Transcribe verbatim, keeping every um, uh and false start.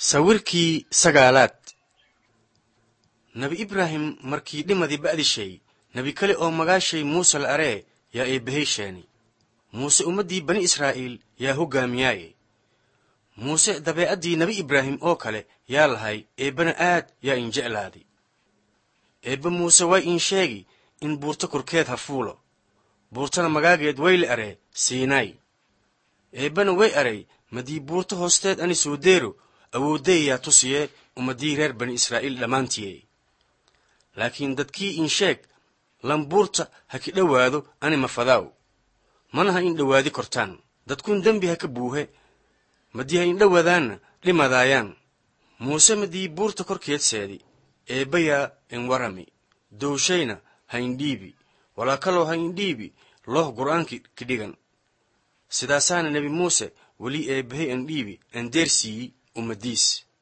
sawirkii sagaalaad nabi ibraahim markii dhimadii ba'dishay nabi kale oo magaashay muuse la aree yaa eebbahayshani muuse ummadii bani israa'iil yaa hoggaamiyaaye muuse dabeecaddii nabi ibraahim oo kale yaa lahay eebbana aad yaa in jeclaadi eebba muuse way in sheegi in buurta korkeed ha fuulo buurtana magaageed way la aree siinay eebbana way aray madii buurta hoosteed ani soo deero awooddayaa tusiye ummadii reer bani israa'iil dhammaantiye laakiin dadkii in sheeg lambuurta ha ki dhowaado ani mafadaaw mana ha in dhowaadi kortaan dadkuun dembi ha ka buuhe madii ha in dhowaadaanna dhimadaayaan muuse madii buurta korkeed seedi eebbayaa in warami dowshayna ha indhiibi walaa kaloo ha indhiibi looh qur'aanki ki dhigan sidaasaana nebi muuse weli eebbahay an dhiibi an deersiiyi ummadiis